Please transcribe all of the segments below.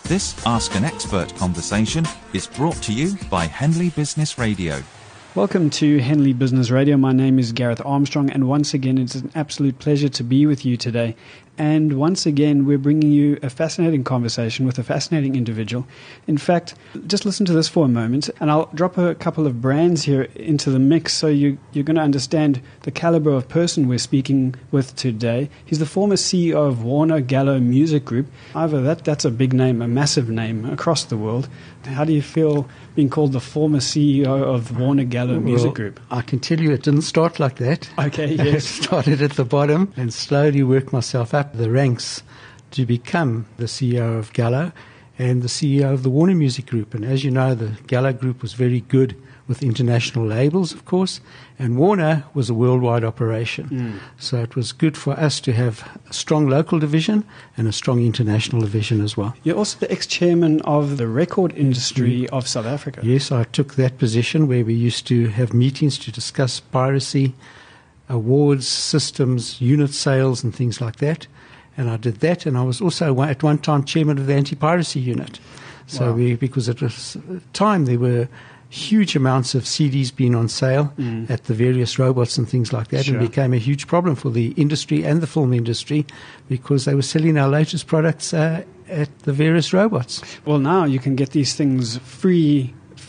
This Ask an Expert conversation is brought to you by Henley Business Radio. Welcome to Henley Business Radio. My name is Gareth Armstrong, and once again, it's an absolute pleasure to be with you today. And once again, we're bringing you a fascinating conversation with a fascinating individual. In fact, just listen to this for a moment, and I'll drop a couple of brands here into the mix so you're going to understand the caliber of person we're speaking with today. He's the former CEO of Warner Gallo Music Group. However, that's a big name, a massive name across the world. How do you feel being called the former CEO of Warner Gallo Music Group? I can tell you it didn't start like that. Okay, yes. I started at the bottom and slowly worked myself up the ranks to become the CEO of Gallo and the CEO of the Warner Music Group. And as you know, the Gallo Group was very good with international labels, of course, and Warner was a worldwide operation. So it was good for us to have a strong local division and a strong international division as well. You're also the ex-chairman of the record industry of South Africa. Yes, I took that position where we used to have meetings to discuss piracy, awards, systems, unit sales and things like that. And I did that, and I was also at one time chairman of the anti-piracy unit. So because at the time there were huge amounts of CDs being on sale at the various robots and things like that, and became a huge problem for the industry and the film industry because they were selling our latest products at the various robots. Well, now you can get these things free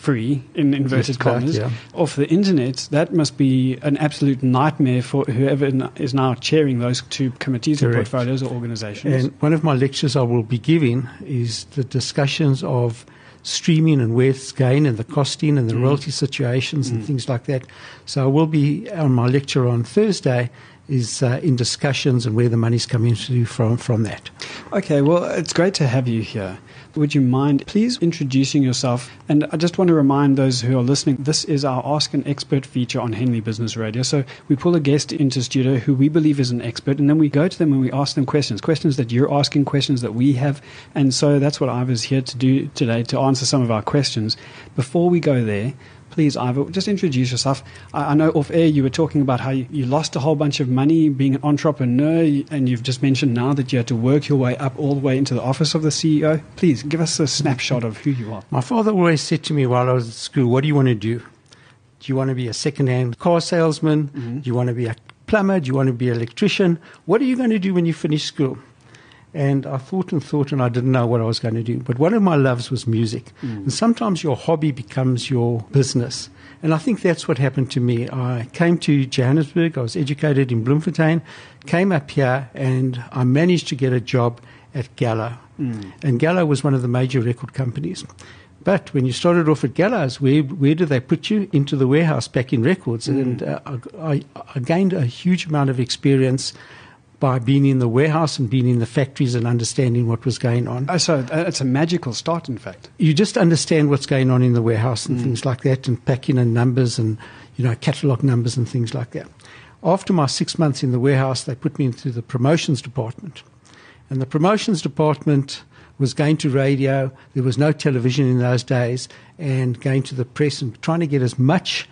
in inverted commas off the internet. That must be an absolute nightmare for whoever is now chairing those two committees or portfolios or organizations. And one of my lectures I will be giving is the discussions of streaming and where it's going and the costing and the royalty situations and things like that. So I will be on my lecture on Thursday is in discussions and where the money's coming from that. Okay, well, it's great to have you here. Would you mind please introducing yourself? And I just want to remind those who are listening, this is our Ask an Expert feature on Henley Business Radio. So we pull a guest into studio who we believe is an expert, and then we go to them and we ask them questions that you're asking, questions that we have. And so that's what I was here to do today, to answer some of our questions. Before we go there, please, Ivor, just introduce yourself. I know off air you were talking about how you lost a whole bunch of money being an entrepreneur, and you've just mentioned now that you had to work your way up all the way into the office of the CEO. Please, give us a snapshot of who you are. My father always said to me while I was at school, what do you want to do? Do you want to be a second-hand car salesman? Do you want to be a plumber? Do you want to be an electrician? What are you going to do when you finish school? And I thought, and I didn't know what I was going to do. But one of my loves was music. And sometimes your hobby becomes your business. And I think that's what happened to me. I came to Johannesburg. I was educated in Bloemfontein, came up here, and I managed to get a job at Gallo. And Gallo was one of the major record companies. But when you started off at Gallo's, where did they put you? Into the warehouse packing records. And I gained a huge amount of experience by being in the warehouse and being in the factories and understanding what was going on. Oh, so it's a magical start, in fact. You just understand what's going on in the warehouse and things like that, and packing and numbers and, catalogue numbers and things like that. After my 6 months in the warehouse, they put me into the promotions department. And the promotions department was going to radio. There was no television in those days, and going to the press and trying to get as much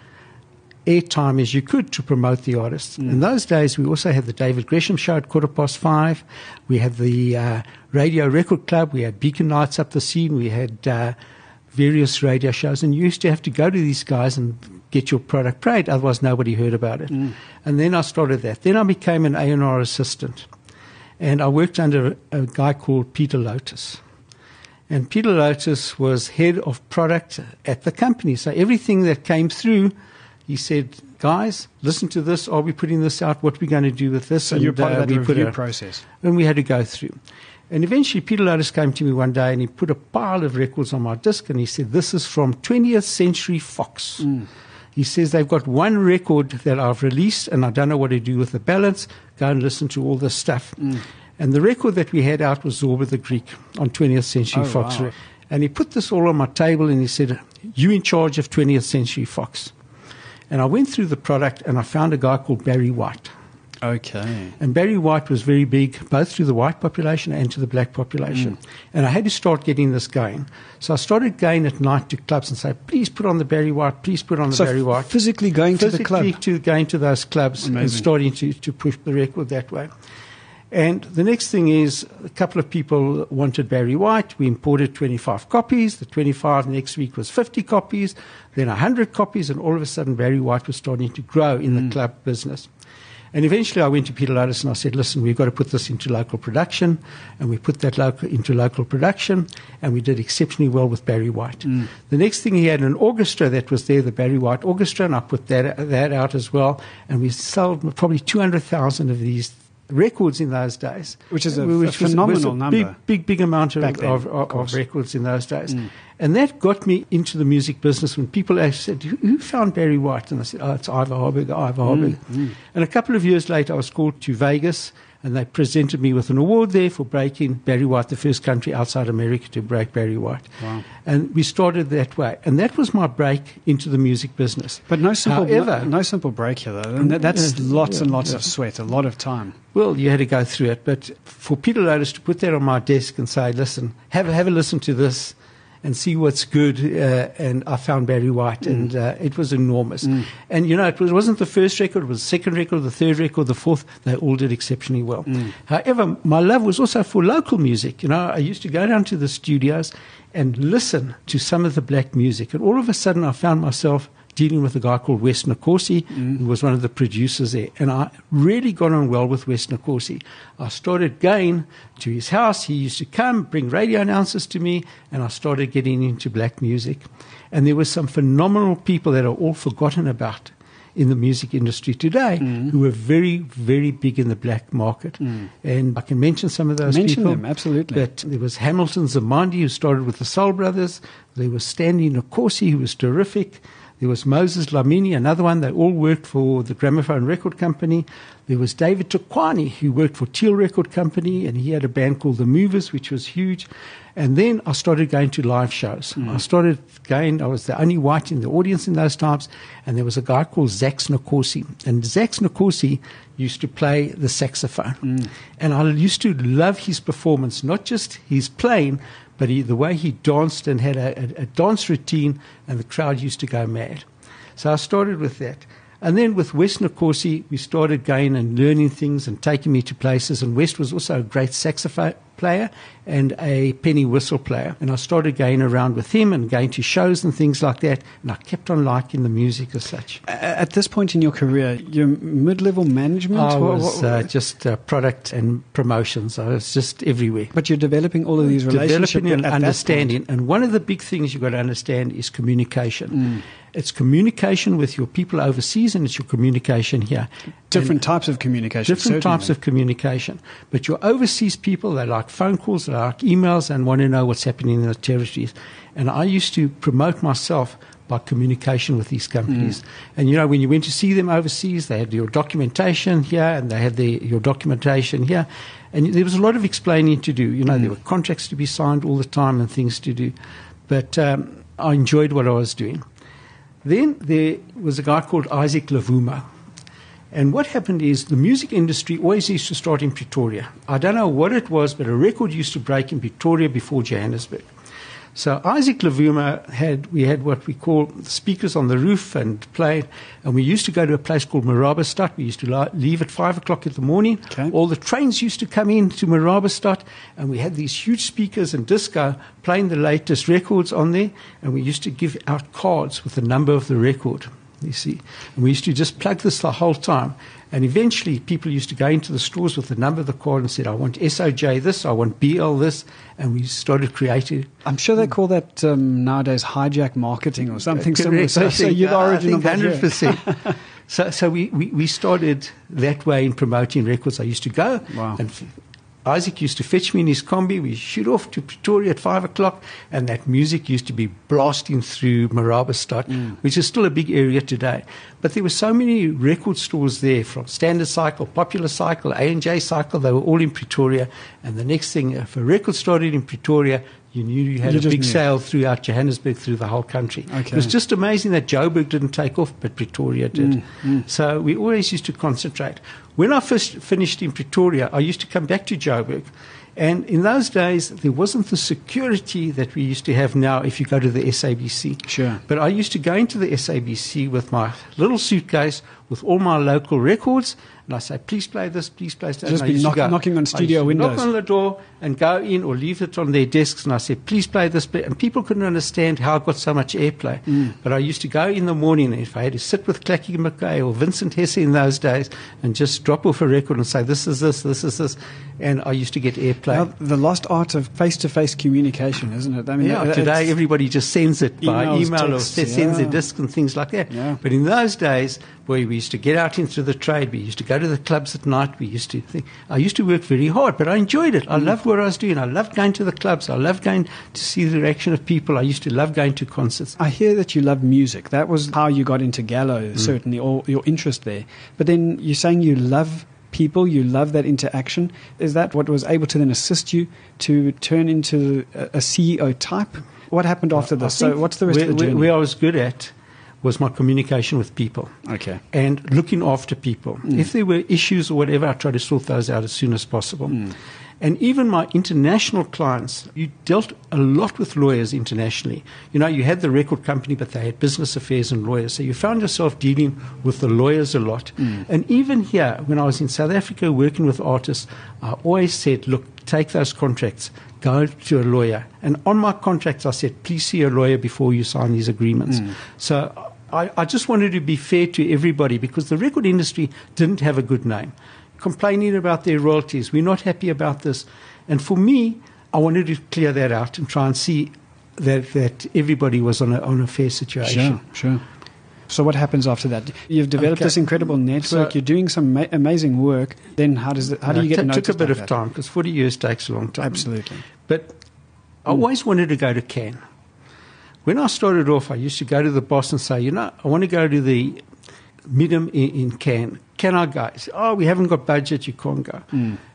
airtime as you could to promote the artists. In those days, we also had the David Gresham Show at 5:15. We had the Radio Record Club. We had Beacon Nights up the scene. We had various radio shows. And you used to have to go to these guys and get your product played. Otherwise, nobody heard about it. And then I started that. Then I became an A&R assistant. And I worked under a guy called Peter Lotus. And Peter Lotus was head of product at the company. So everything that came through, he said, guys, listen to this. Are we putting this out? What are we going to do with this? So you're part of that review process. And we had to go through. And eventually Peter Lotus came to me one day and he put a pile of records on my disc and he said, this is from 20th Century Fox. He says, they've got one record that I've released and I don't know what to do with the balance. Go and listen to all this stuff. And the record that we had out was Zorba the Greek on 20th Century Fox. Wow. And he put this all on my table and he said, you in charge of 20th Century Fox. And I went through the product and I found a guy called Barry White. Okay. And Barry White was very big, both to the white population and to the black population. And I had to start getting this going. So I started going at night to clubs and say, please put on the Barry White, please put on the Barry White. Physically going to the club? Physically going to those clubs. Amazing. And starting to push the record that way. And the next thing is a couple of people wanted Barry White. We imported 25 copies. The 25 next week was 50 copies, then 100 copies, and all of a sudden Barry White was starting to grow in the club business. And eventually I went to Peter Lotus and I said, listen, we've got to put this into local production. And we put that into local production, and we did exceptionally well with Barry White. The next thing, he had an orchestra that was there, the Barry White Orchestra, and I put that out as well. And we sold probably 200,000 of these records in those days. Which is a phenomenal number. Big amount of records in those days. And that got me into the music business when people actually said, who found Barry White? And I said, it's Ivor Harburger. And a couple of years later, I was called to Vegas, and they presented me with an award there for breaking Barry White, the first country outside America to break Barry White. Wow. And we started that way. And that was my break into the music business. But no simple break here, though. And that's lots and lots of sweat, a lot of time. Well, you had to go through it. But for Peter Lotus to put that on my desk and say, listen, have a listen to this and see what's good, and I found Barry White, and it was enormous. And, it wasn't the first record, it was the second record, the third record, the fourth. They all did exceptionally well. However, my love was also for local music. I used to go down to the studios and listen to some of the black music, and all of a sudden I found myself dealing with a guy called Wes Nkosi, who was one of the producers there. And I really got on well with Wes Nkosi. I started going to his house. He used to come, bring radio announcers to me, and I started getting into black music. And there were some phenomenal people that are all forgotten about in the music industry today, who were very, very big in the black market. And I can mention some of those people. Mention them, absolutely. But there was Hamilton Zamandi, who started with the Soul Brothers. There was Stanley Nkosi, who was terrific. There was Moses Lamini, another one. They all worked for the Gramophone Record Company. There was David Tukwani, who worked for Teal Record Company, and he had a band called The Movers, which was huge. And then I started going to live shows. I was the only white in the audience in those times, and there was a guy called Zax Nkosi. And Zax Nkosi used to play the saxophone. And I used to love his performance, not just his playing, but the way he danced and had a dance routine, and the crowd used to go mad. So I started with that. And then with Wes Nkosi, we started going and learning things and taking me to places. And Wes was also a great saxophone player and a penny whistle player. And I started going around with him and going to shows and things like that. And I kept on liking the music as such. At this point in your career, your mid-level management? I was just product and promotions. I was just everywhere. But you're developing all of these relationships. Developing and understanding. And one of the big things you've got to understand is communication. It's communication with your people overseas, and it's your communication here. Different types of communication. Different types of communication. But your overseas people, they like phone calls, they like emails, and want to know what's happening in the territories. And I used to promote myself by communication with these companies. And, when you went to see them overseas, they had your documentation here, and they had your documentation here. And there was a lot of explaining to do. There were contracts to be signed all the time and things to do. But I enjoyed what I was doing. Then there was a guy called Isaac Lavumo. And what happened is the music industry always used to start in Pretoria. I don't know what it was, but a record used to break in Pretoria before Johannesburg. So Isaac Lavumo we had what we call speakers on the roof and played. And we used to go to a place called Marabastad. We used to leave at 5 o'clock in the morning. Okay. All the trains used to come in to Marabastad. And we had these huge speakers and disco playing the latest records on there. And we used to give out cards with the number of the record, you see. And we used to just plug this the whole time. And eventually people used to go into the stores with the number of the card and said, I want SOJ this, I want BL this. And we started creating. I'm sure they call that nowadays hijack marketing or something similar. So you're the origin of that. 100%. So we started that way in promoting records. I used to go. Wow. And Isaac used to fetch me in his combi. We shoot off to Pretoria at 5 o'clock, and that music used to be blasting through Marabastad, which is still a big area today. But there were so many record stores there, from Standard Cycle, Popular Cycle, A&J Cycle. They were all in Pretoria. And the next thing, if a record started in Pretoria, you knew you had a big sale throughout Johannesburg, through the whole country. Okay. It was just amazing that Joburg didn't take off, but Pretoria did. So we always used to concentrate. When I first finished in Pretoria, I used to come back to Joburg. And in those days, there wasn't the security that we used to have now if you go to the SABC. Sure. But I used to go into the SABC with my little suitcase, with all my local records, and I say, please play this, please play that. Just be knocking on studio windows. Knock on the door and go in or leave it on their desks, and I say, please play this. And people couldn't understand how I got so much airplay. But I used to go in the morning, and if I had to sit with Clacky McKay or Vincent Hesse in those days and just drop off a record and say, this is this, and I used to get airplay. Well, the lost art of face-to-face communication, isn't it? I mean, today everybody just sends it by email texts, or sends their disc and things like that. Yeah. But in those days, where we used to get out into the trade, we used to go to the clubs at night, we used to think, I used to work very hard, but I enjoyed it. I loved what I was doing. I loved going to the clubs. I loved going to see the reaction of people. I used to love going to concerts. I hear that you love music. That was how you got into Gallo, certainly, or your interest there. But then you're saying you love people, you love that interaction. Is that what was able to then assist you to turn into a CEO type? What happened after this? So what's the rest of the journey? Where I was good at was my communication with people. Okay. And looking after people. If there were issues or whatever, I tried to sort those out as soon as possible. And even my international clients, you dealt a lot with lawyers internationally. You know, you had the record company, but they had business affairs and lawyers. So you found yourself dealing with the lawyers a lot. And even here, when I was in South Africa working with artists, I always said, look, take those contracts, go to a lawyer. And on my contracts, I said, please see a lawyer before you sign these agreements. So I just wanted to be fair to everybody, because the record industry didn't have a good name. Complaining about their royalties, we're not happy about this. And for me, I wanted to clear that out and try and see that everybody was on a fair situation. Sure. So what happens after that? You've developed this incredible network. You're doing some amazing work. Then how do you get noticed? It took a bit of time, because 40 years takes a long time. Absolutely. But I always wanted to go to Cannes. When I started off, I used to go to the boss and say, I want to go to the Midam in Cannes. Can I go? He said, we haven't got budget, you can't go.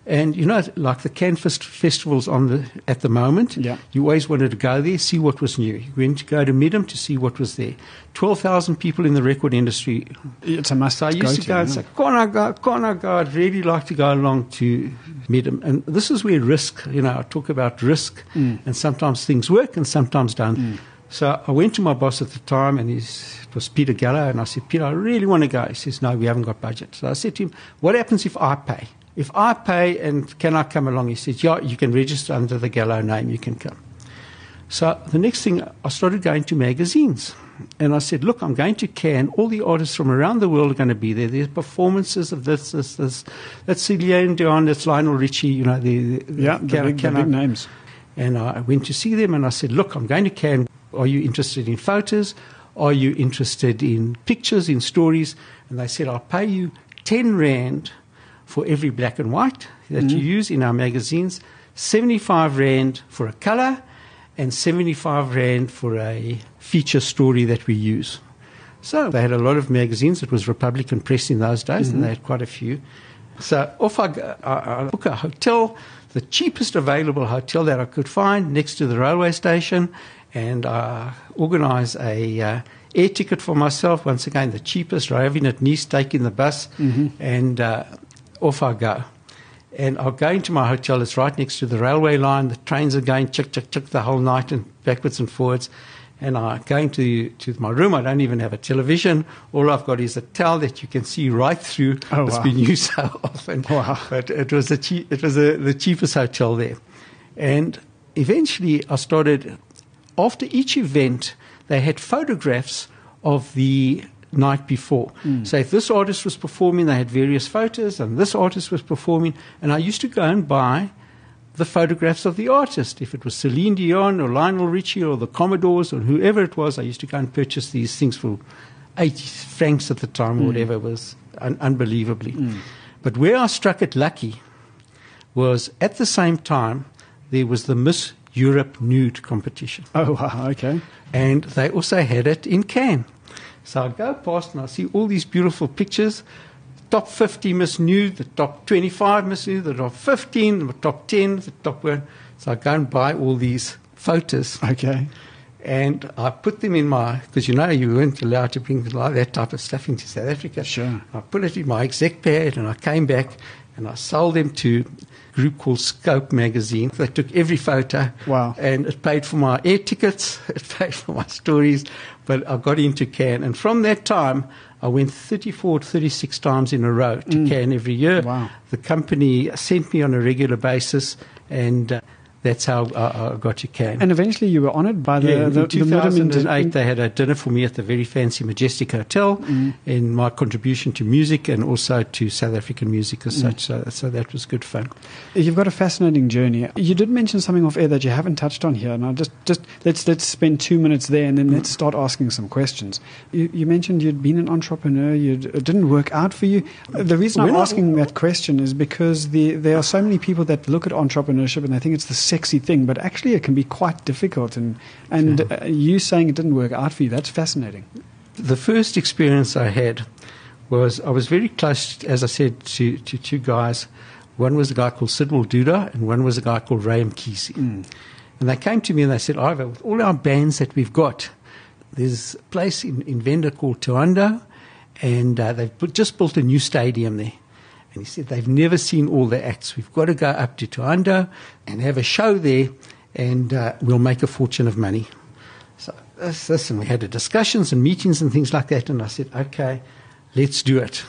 And, like the Cannes festivals at the moment, you always wanted to go there, see what was new. You went to go to Midam to see what was there. 12,000 people in the record industry. It's a must. So I used to go and say, can I go? I'd really like to go along to Midam. And this is where risk, I talk about risk, and sometimes things work and sometimes don't. So I went to my boss at the time, and it was Peter Gallo, and I said, Peter, I really want to go. He says, no, we haven't got budget. So I said to him, what happens if I pay? If I pay, and can I come along? He says, yeah, you can register under the Gallo name, you can come. So the next thing, I started going to magazines. And I said, look, I'm going to Cannes. All the artists from around the world are going to be there. There's performances of this. That's Celine Dion, that's Lionel Richie, the big names. And I went to see them, and I said, look, I'm going to Cannes. Are you interested in photos? Are you interested in pictures, in stories? And they said, I'll pay you 10 Rand for every black and white that you use in our magazines, 75 Rand for a color, and 75 Rand for a feature story that we use. So they had a lot of magazines. It was Republican Press in those days, and they had quite a few. So off I go. I book a hotel, the cheapest available hotel that I could find next to the railway station, and I organise a air ticket for myself, once again the cheapest, arriving at Nice, taking the bus, and off I go. And I'll go into my hotel. It's right next to the railway line. The trains are going chick, chick, chick the whole night and backwards and forwards. And I go into my room. I don't even have a television. All I've got is a towel that you can see right through. It's been used so often. Wow. But it was the cheapest hotel there. And eventually I started, after each event, they had photographs of the night before. So if this artist was performing, they had various photos, and this artist was performing. And I used to go and buy the photographs of the artist. If it was Celine Dion or Lionel Richie or the Commodores or whoever it was, I used to go and purchase these things for 80 francs at the time or whatever. It was unbelievably. But where I struck it lucky was at the same time there was the Miss Europe nude competition. Oh, wow, okay. And they also had it in Cannes. So I go past and I see all these beautiful pictures. Top 50 Miss Nude, the top 25 Miss Nude, the top 15, the top 10, the top 1. So I go and buy all these photos. Okay. And I put them in because you weren't allowed to bring that type of stuff into South Africa. Sure. I put it in my exec pad, and I came back and I sold them to a group called Scope Magazine. They took every photo. Wow. And it paid for my air tickets, it paid for my stories, but I got into Cannes. And from that time, I went 34, 36 times in a row to Cannes every year. Wow. The company sent me on a regular basis, and that's how I got to Cannes. And eventually you were honoured by in the 2008, they had a dinner for me at the very fancy Majestic Hotel in my contribution to music and also to South African music as such. So that was good fun. You've got a fascinating journey. You did mention something off air that you haven't touched on here. Now, just let's spend 2 minutes there, and then let's start asking some questions. You mentioned you'd been an entrepreneur. It didn't work out for you. The reason I'm asking that question is because there are so many people that look at entrepreneurship and they think it's the sexy thing, but actually it can be quite difficult. And you saying it didn't work out for you, that's fascinating. The first experience I had was I was very close, as I said, to two guys. One was a guy called Sidwell Duda, and one was a guy called Ray Mkhize. And they came to me and they said, Ivor, with all our bands that we've got, there's a place in Venda called Toando, and they've just built a new stadium there. And he said, they've never seen all the acts. We've got to go up to Toando and have a show there, and we'll make a fortune of money. So listen, we had discussions and meetings and things like that, and I said, okay, let's do it.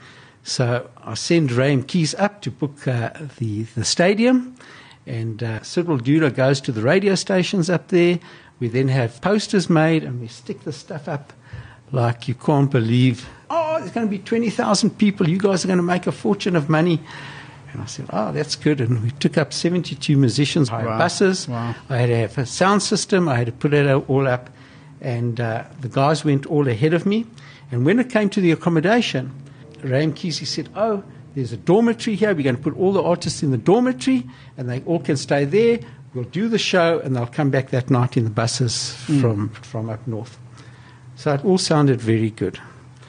So I send Ray Mkhize up to book the stadium, and Sidwell Duda goes to the radio stations up there. We then have posters made, and we stick the stuff up like you can't believe. Oh, there's going to be 20,000 people. You guys are going to make a fortune of money. And I said, oh, that's good. And we took up 72 musicians, hired buses. Wow. I had to have a sound system. I had to put it all up. And the guys went all ahead of me. And when it came to the accommodation, Ray Mkhize said, oh, there's a dormitory here. We're going to put all the artists in the dormitory, and they all can stay there. We'll do the show, and they'll come back that night in the buses from up north. So it all sounded very good.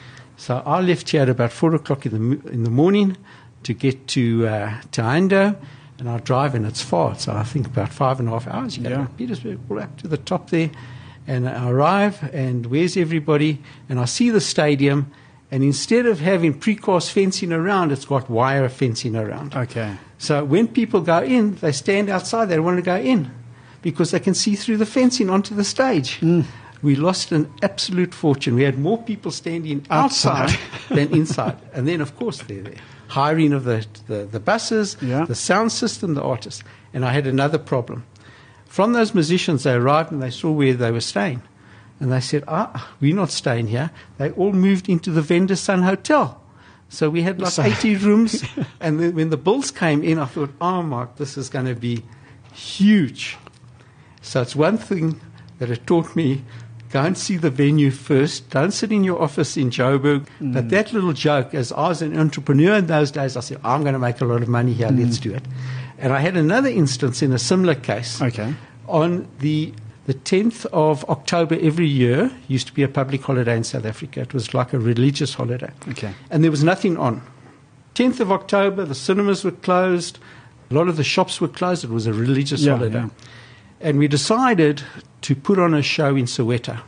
So I left here at about 4 o'clock in the morning to get to Toando, and I drive, and it's far. So I think about 5.5 hours. You go to Petersburg, all up to the top there, and I arrive, and where's everybody? And I see the stadium, and instead of having precast fencing around, it's got wire fencing around. Okay. So when people go in, they stand outside. They don't want to go in because they can see through the fencing onto the stage. We lost an absolute fortune. We had more people standing outside than inside. And then, of course, the hiring of the buses, the sound system, the artists. And I had another problem. From those musicians, they arrived and they saw where they were staying. And they said, we're not staying here. They all moved into the Venda Sun Hotel. So we had like 80 rooms. And then when the bills came in, I thought, oh, Mark, this is going to be huge. So it's one thing that it taught me. Go and see the venue first. Don't sit in your office in Joburg. But that little joke, as I was an entrepreneur in those days, I said, I'm going to make a lot of money here. Let's do it. And I had another instance in a similar case. Okay. On the 10th of October every year used to be a public holiday in South Africa. It was like a religious holiday. Okay. And there was nothing on. 10th of October, the cinemas were closed. A lot of the shops were closed. It was a religious holiday. Yeah. And we decided to put on a show in Soweto.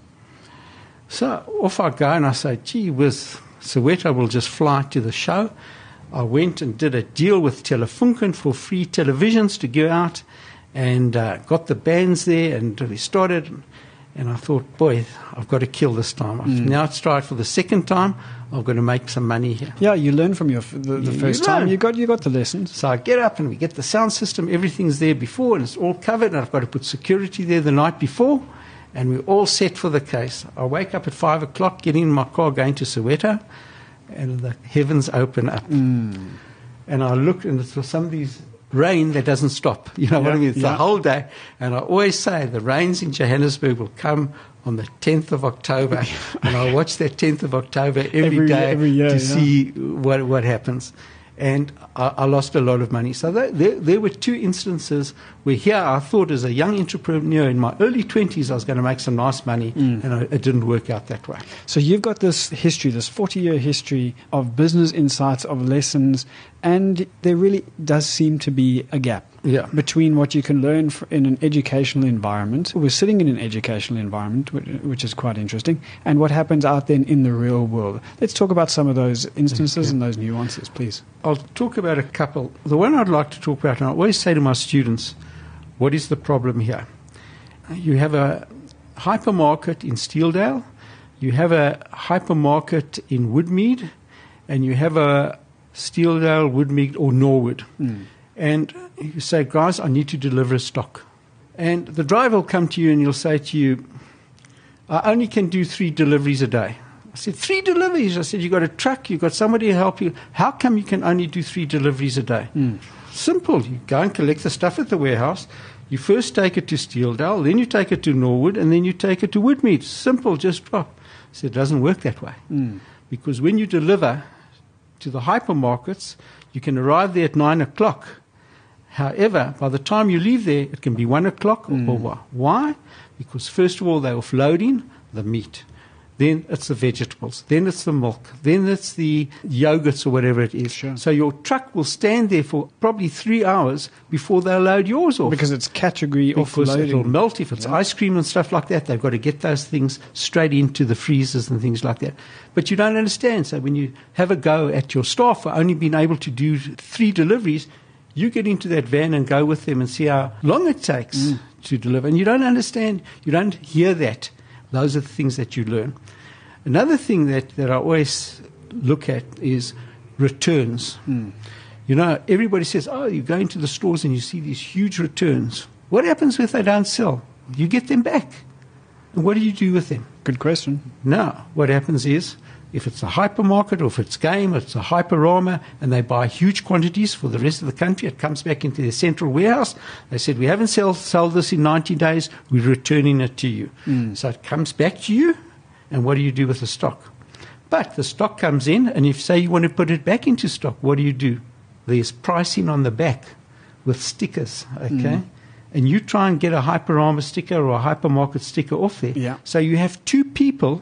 So off I go, and I say, gee whiz, Soweto will just fly to the show. I went and did a deal with Telefunken for free televisions to go out, and got the bands there, and we started. And I thought, boy, I've got to kill this time. I've now tried for the second time. I've got to make some money here. Yeah, you learn from the first time. You got the lessons. So I get up and we get the sound system. Everything's there before, and it's all covered. And I've got to put security there the night before, and we're all set for the case. I wake up at 5 o'clock, get in my car, going to Soweto, and the heavens open up. And I look, and it's some of these rain that doesn't stop. You know what I mean? It's the whole day. And I always say the rains in Johannesburg will come on the 10th of October. And I watch that 10th of October every day to see what happens. And I lost a lot of money. So there were two instances where here I thought as a young entrepreneur in my early 20s I was going to make some nice money, and it didn't work out that way. So you've got this history, this 40-year history of business insights, of lessons, and there really does seem to be a gap between what you can learn in an educational environment. We're sitting in an educational environment, which is quite interesting, and what happens out then in the real world. Let's talk about some of those instances and those nuances, please. I'll talk about a couple. The one I'd like to talk about, and I always say to my students, what is the problem here? You have a hypermarket in Steeldale you have a hypermarket in Woodmead, and you have a Steeldale, Woodmead, or Norwood. And you say, guys, I need to deliver a stock. And the driver will come to you and he'll say to you, I only can do 3 deliveries a day. I said, 3 deliveries? I said, you've got a truck, you've got somebody to help you. How come you can only do 3 deliveries a day? Simple. You go and collect the stuff at the warehouse. You first take it to Steeldale, then you take it to Norwood, and then you take it to Woodmead. Simple, just drop. I said, it doesn't work that way. Because when you deliver to the hypermarkets, you can arrive there at 9 o'clock. However, by the time you leave there, it can be 1 o'clock or more. Why? Because first of all, they're offloading the meat. Then it's the vegetables. Then it's the milk. Then it's the yogurts or whatever it is. Sure. So your truck will stand there for probably 3 hours before they'll load yours off. Because it's category Because offloading. it'll melt. If it's ice cream and stuff like that, they've got to get those things straight into the freezers and things like that. But you don't understand. So when you have a go at your staff for only being able to do 3 deliveries, you get into that van and go with them and see how long it takes to deliver. And you don't understand. You don't hear that. Those are the things that you learn. Another thing that I always look at is returns. You know, everybody says, oh, you go into the stores and you see these huge returns. What happens if they don't sell? You get them back. And what do you do with them? Good question. Now, what happens is, if it's a hypermarket or if it's Game, it's a Hyperama, and they buy huge quantities for the rest of the country, it comes back into their central warehouse. They said, we haven't sold this in 90 days, we're returning it to you. So it comes back to you, and what do you do with the stock? But the stock comes in, and if, say, you want to put it back into stock, what do? There's pricing on the back with stickers, okay? And you try and get a Hyperama sticker or a hypermarket sticker off there. Yeah. So you have 2 people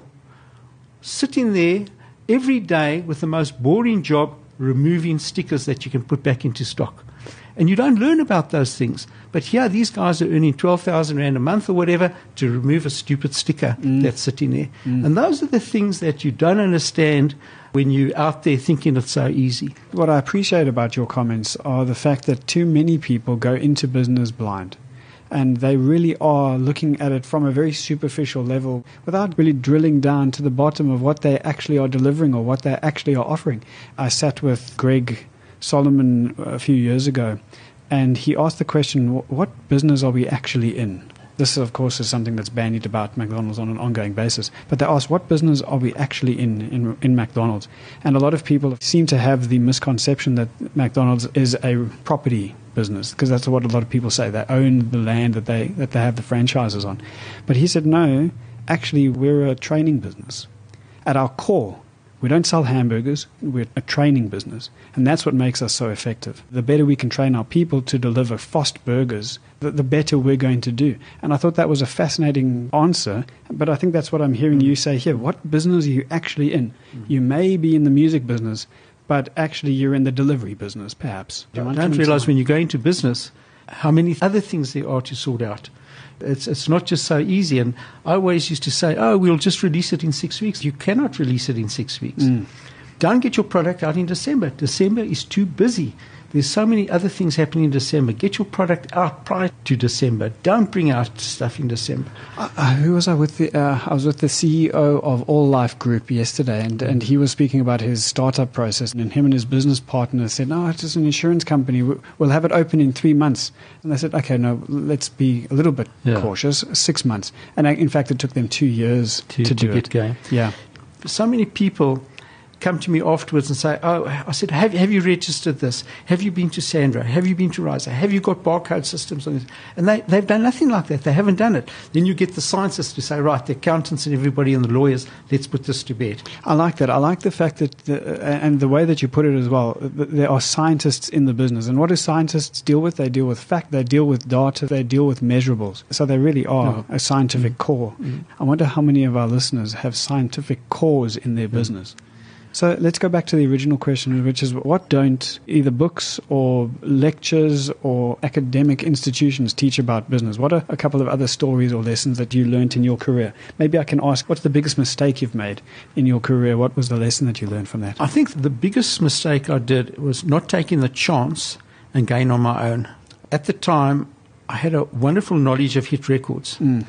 sitting there every day with the most boring job removing stickers that you can put back into stock. And you don't learn about those things. But here, these guys are earning 12,000 Rand a month or whatever to remove a stupid sticker that's sitting there. And those are the things that you don't understand when you're out there thinking it's so easy. What I appreciate about your comments are the fact that too many people go into business blind. And they really are looking at it from a very superficial level without really drilling down to the bottom of what they actually are delivering or what they actually are offering. I sat with Greg Solomon a few years ago, and he asked the question, what business are we actually in? This, of course, is something that's bandied about McDonald's on an ongoing basis. But they asked, what business are we actually in McDonald's? And a lot of people seem to have the misconception that McDonald's is a property business, because that's what a lot of people say. They own the land that they have the franchises on. But he said, no, actually, we're a training business. At our core, we don't sell hamburgers, we're a training business. And that's what makes us so effective. The better we can train our people to deliver fast burgers, the better we're going to do. And I thought that was a fascinating answer, but I think that's what I'm hearing you say here. What business are you actually in? You may be in the music business, but actually you're in the delivery business, perhaps. Don't realize when you go into business how many other things there are to sort out. It's not just so easy. And I always used to say, oh, we'll just release it in 6 weeks. You cannot release it in 6 weeks. Don't get your product out in December. December is too busy. There's so many other things happening in December. Get your product out prior to December. Don't bring out stuff in December. Who was I with? I was with the CEO of All Life Group yesterday, and he was speaking about his startup process. And him and his business partner said, no, it's just an insurance company. We'll have it open in 3 months. And they said, okay, no, let's be a little bit cautious, 6 months. And in fact, it took them 2 years to do get it. Going. Yeah. So many people come to me afterwards and say, oh, I said, have you registered this? Have you been to Sandra? Have you been to Risa? Have you got barcode systems on this? And they've done nothing like that. They haven't done it. Then you get the scientists to say, right, the accountants and everybody and the lawyers, let's put this to bed. I like that. I like the fact that, and the way that you put it as well, there are scientists in the business. And what do scientists deal with? They deal with fact, they deal with data, they deal with measurables. So they really are a scientific core. I wonder how many of our listeners have scientific cores in their business. So let's go back to the original question, which is, what don't either books or lectures or academic institutions teach about business? What are a couple of other stories or lessons that you learned in your career? Maybe I can ask, what's the biggest mistake you've made in your career? What was the lesson that you learned from that? I think the biggest mistake I did was not taking the chance and going on my own. At the time, I had a wonderful knowledge of hit records.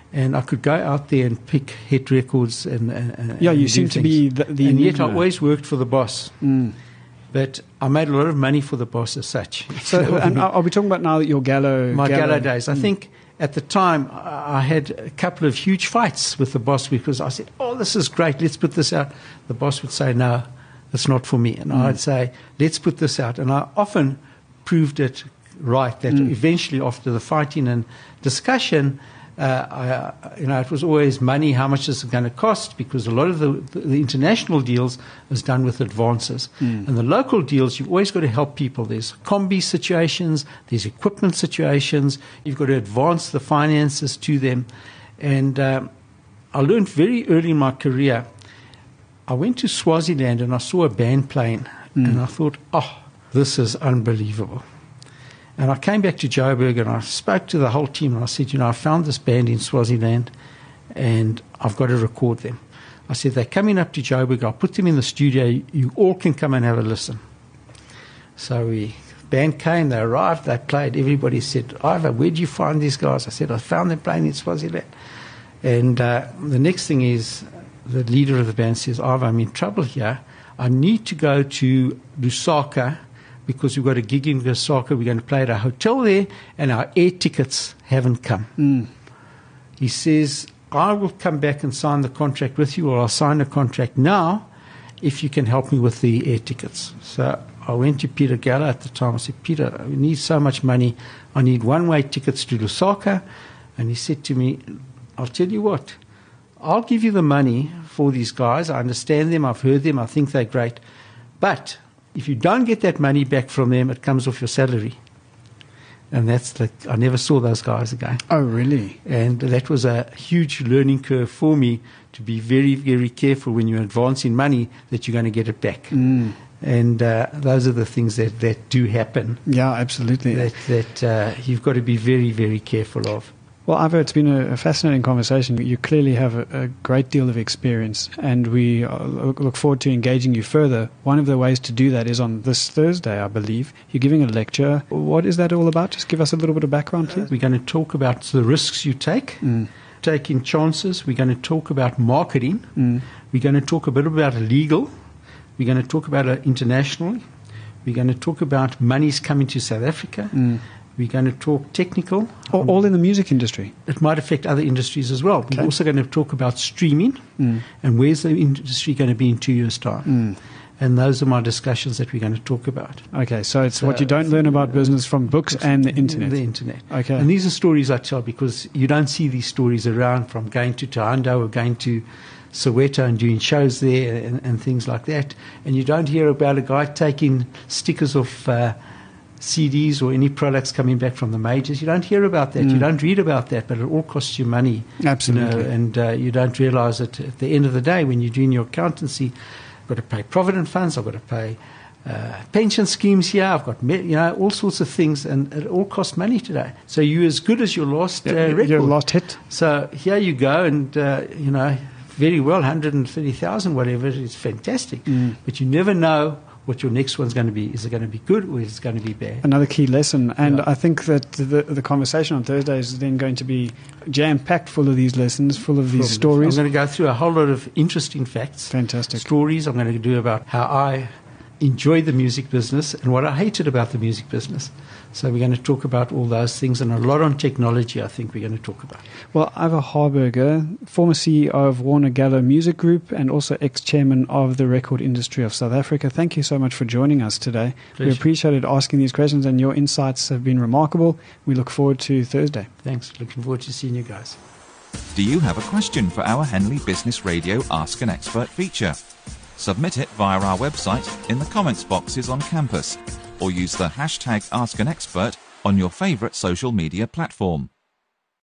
And I could go out there and pick hit records and Yeah, you do seem to things. be the And yet I enigma. always worked for the boss. But I made a lot of money for the boss as such. So, and are we talking about now that your Gallo? My Gallo days. I think at the time I had a couple of huge fights with the boss because I said, "Oh, this is great. Let's put this out." The boss would say, "No, it's not for me." And I'd say, "Let's put this out." And I often proved it right. That eventually, after the fighting and discussion, it was always money. How much is it going to cost? Because a lot of the international deals is done with advances, and the local deals you've always got to help people. There's combi situations, there's equipment situations. You've got to advance the finances to them, and I learned very early in my career. I went to Swaziland and I saw a band playing, and I thought, "Oh, this is unbelievable." And I came back to Joburg and I spoke to the whole team and I said, I found this band in Swaziland and I've got to record them. I said, they're coming up to Joburg. I'll put them in the studio. You all can come and have a listen. So band came, they arrived, they played. Everybody said, "Ivor, where did you find these guys?" I said, "I found them playing in Swaziland." And the next thing is the leader of the band says, "Ivor, I'm in trouble here. I need to go to Lusaka because we've got a gig in Lusaka. We're going to play at a hotel there, and our air tickets haven't come." He says, "I will come back and sign the contract with you, or I'll sign the contract now if you can help me with the air tickets." So I went to Peter Gallo at the time. I said, "Peter, we need so much money. I need one-way tickets to Lusaka." And he said to me, "I'll tell you what, I'll give you the money for these guys. I understand them. I've heard them. I think they're great. But if you don't get that money back from them, it comes off your salary." And I never saw those guys again. Oh, really? And that was a huge learning curve for me, to be very, very careful when you're advancing money that you're going to get it back. And those are the things that do happen. Yeah, absolutely. That you've got to be very, very careful of. Well, Ivor, it's been a fascinating conversation. You clearly have a great deal of experience, and we look forward to engaging you further. One of the ways to do that is on this Thursday, I believe. You're giving a lecture. What is that all about? Just give us a little bit of background, please. We're going to talk about the risks you take, taking chances. We're going to talk about marketing. We're going to talk a bit about legal. We're going to talk about internationally. We're going to talk about monies coming to South Africa. We're going to talk technical. All in the music industry? It might affect other industries as well. Okay. We're also going to talk about streaming and where's the industry going to be in 2 years' time. And those are my discussions that we're going to talk about. Okay, so it's what you don't learn about business from books and the internet. The internet. Okay. And these are stories I tell because you don't see these stories around, from going to Tohondo or going to Soweto and doing shows there and things like that. And you don't hear about a guy taking stickers off CDs or any products coming back from the majors. You don't hear about that. You don't read about that, but it all costs you money. Absolutely. And you don't realize it at the end of the day when you're doing your accountancy. I've got to pay provident funds. I've got to pay pension schemes here. I've got all sorts of things, and it all costs money today. So you're as good as your last record. Your last hit. So here you go, and very well, 130,000, whatever. It's fantastic, but you never know what your next one's going to be. Is it going to be good or is it going to be bad? Another key lesson. And I think that the conversation on Thursday is then going to be jam-packed full of these lessons, full of these stories. I'm going to go through a whole lot of interesting facts. Fantastic. Stories I'm going to do about how I enjoyed the music business and what I hated about the music business. So we're going to talk about all those things, and a lot on technology I think we're going to talk about. Well, Ivor Harburger, former CEO of Warner Gallo Music Group and also ex-chairman of the record industry of South Africa, thank you so much for joining us today. Pleasure. We appreciated asking these questions, and your insights have been remarkable. We look forward to Thursday. Thanks. Looking forward to seeing you guys. Do you have a question for our Henley Business Radio Ask an Expert feature? Submit it via our website in the comments boxes on campus, or use the hashtag Ask an Expert on your favourite social media platform.